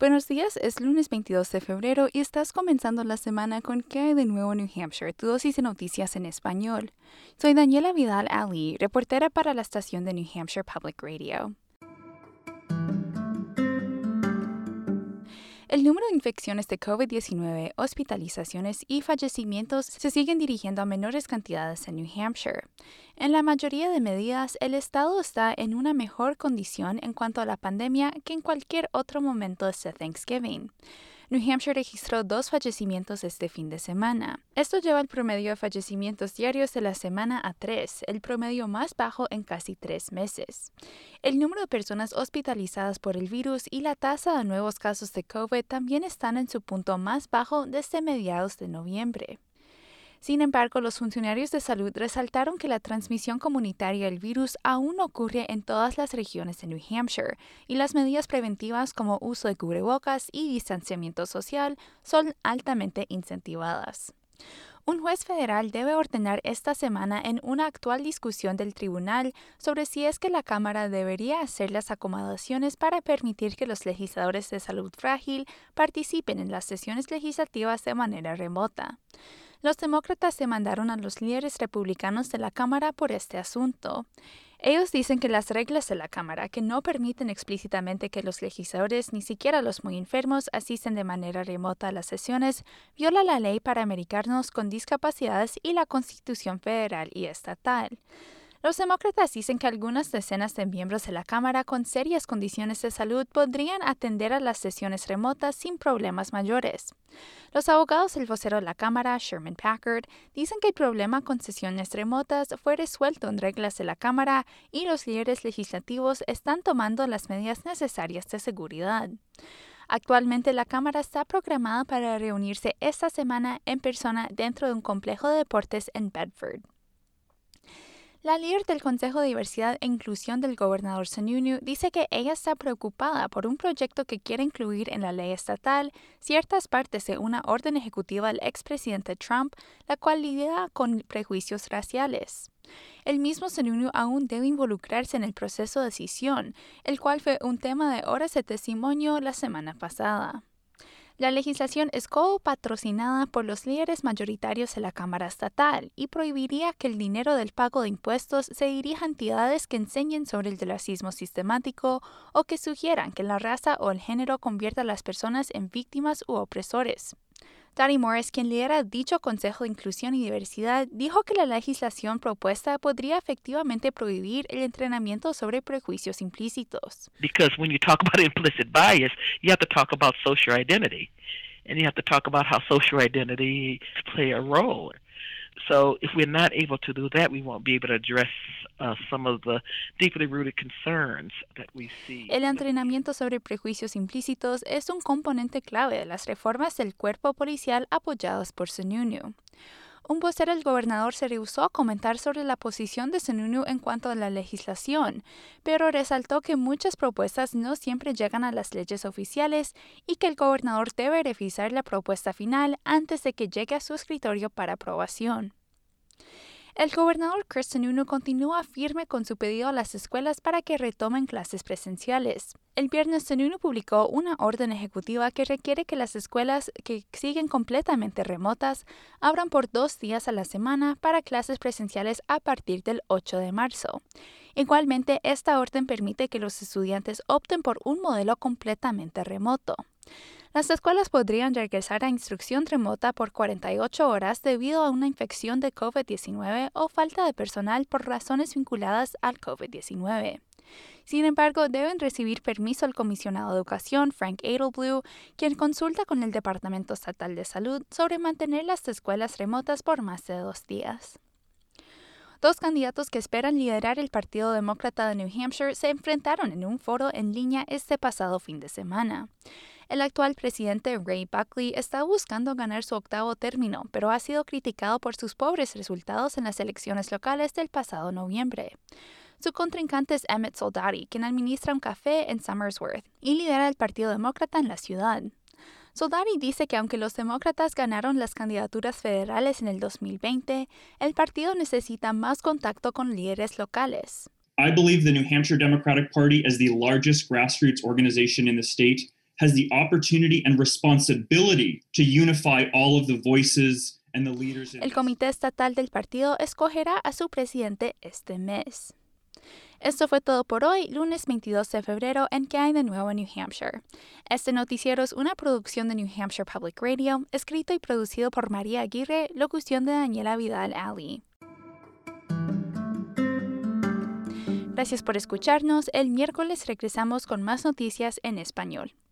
Buenos días, es lunes 22 de febrero y estás comenzando la semana con ¿Qué hay de nuevo en New Hampshire? Tu dosis de noticias en español. Soy Daniela Vidal Ali, reportera para la estación de New Hampshire Public Radio. El número de infecciones de COVID-19, hospitalizaciones y fallecimientos se siguen dirigiendo a menores cantidades en New Hampshire. En la mayoría de medidas, el estado está en una mejor condición en cuanto a la pandemia que en cualquier otro momento desde Thanksgiving. New Hampshire registró 2 fallecimientos este fin de semana. Esto lleva el promedio de fallecimientos diarios de la semana a 3, el promedio más bajo en casi 3 meses. El número de personas hospitalizadas por el virus y la tasa de nuevos casos de COVID también están en su punto más bajo desde mediados de noviembre. Sin embargo, los funcionarios de salud resaltaron que la transmisión comunitaria del virus aún ocurre en todas las regiones de New Hampshire y las medidas preventivas como uso de cubrebocas y distanciamiento social son altamente incentivadas. Un juez federal debe ordenar esta semana en una actual discusión del tribunal sobre si es que la Cámara debería hacer las acomodaciones para permitir que los legisladores de salud frágil participen en las sesiones legislativas de manera remota. Los demócratas demandaron a los líderes republicanos de la Cámara por este asunto. Ellos dicen que las reglas de la Cámara, que no permiten explícitamente que los legisladores, ni siquiera los muy enfermos, asisten de manera remota a las sesiones, viola la ley para americanos con discapacidades y la Constitución federal y estatal. Los demócratas dicen que algunas decenas de miembros de la Cámara con serias condiciones de salud podrían atender a las sesiones remotas sin problemas mayores. Los abogados del vocero de la Cámara, Sherman Packard, dicen que el problema con sesiones remotas fue resuelto en reglas de la Cámara y los líderes legislativos están tomando las medidas necesarias de seguridad. Actualmente la Cámara está programada para reunirse esta semana en persona dentro de un complejo de deportes en Bedford. La líder del Consejo de Diversidad e Inclusión del gobernador Sununu dice que ella está preocupada por un proyecto que quiere incluir en la ley estatal ciertas partes de una orden ejecutiva del expresidente Trump, la cual lidia con prejuicios raciales. El mismo Sununu aún debe involucrarse en el proceso de decisión, el cual fue un tema de horas de testimonio la semana pasada. La legislación es copatrocinada por los líderes mayoritarios de la Cámara Estatal y prohibiría que el dinero del pago de impuestos se dirija a entidades que enseñen sobre el racismo sistemático o que sugieran que la raza o el género convierta a las personas en víctimas u opresores. Dottie Morris, quien lidera dicho Consejo de Inclusión y Diversidad, dijo que la legislación propuesta podría efectivamente prohibir el entrenamiento sobre prejuicios implícitos. Because when you talk about implicit bias, you have to talk about social identity, and you have to talk about how social identity play a role. So if we're not able to do that, we won't be able to address some of the deeply rooted concerns that we see. El entrenamiento sobre prejuicios implícitos es un componente clave de las reformas del cuerpo policial apoyadas por Sununu. Un vocero del gobernador se rehusó a comentar sobre la posición de Sununu en cuanto a la legislación, pero resaltó que muchas propuestas no siempre llegan a las leyes oficiales y que el gobernador debe revisar la propuesta final antes de que llegue a su escritorio para aprobación. El gobernador Chris Sununu continúa firme con su pedido a las escuelas para que retomen clases presenciales. El viernes, Sununu publicó una orden ejecutiva que requiere que las escuelas que siguen completamente remotas abran por 2 días a la semana para clases presenciales a partir del 8 de marzo. Igualmente, esta orden permite que los estudiantes opten por un modelo completamente remoto. Las escuelas podrían regresar a instrucción remota por 48 horas debido a una infección de COVID-19 o falta de personal por razones vinculadas al COVID-19. Sin embargo, deben recibir permiso al comisionado de educación, Frank Edelblue, quien consulta con el Departamento Estatal de Salud sobre mantener las escuelas remotas por más de 2 días. 2 candidatos que esperan liderar el Partido Demócrata de New Hampshire se enfrentaron en un foro en línea este pasado fin de semana. El actual presidente Ray Buckley está buscando ganar su 8º término, pero ha sido criticado por sus pobres resultados en las elecciones locales del pasado noviembre. Su contrincante es Emmett Soldati, quien administra un café en Somersworth y lidera el Partido Demócrata en la ciudad. Soldati dice que aunque los demócratas ganaron las candidaturas federales en el 2020, el partido necesita más contacto con líderes locales. I believe the New Hampshire Democratic Party, as the largest grassroots organization in the state, has the opportunity and responsibility to unify all of the voices and the leaders. El Comité Estatal del partido escogerá a su presidente este mes. Esto fue todo por hoy, lunes 22 de febrero, en ¿Qué hay de nuevo en New Hampshire? Este noticiero es una producción de New Hampshire Public Radio, escrito y producido por María Aguirre, locución de Daniela Vidal-Ali. Gracias por escucharnos. El miércoles regresamos con más noticias en español.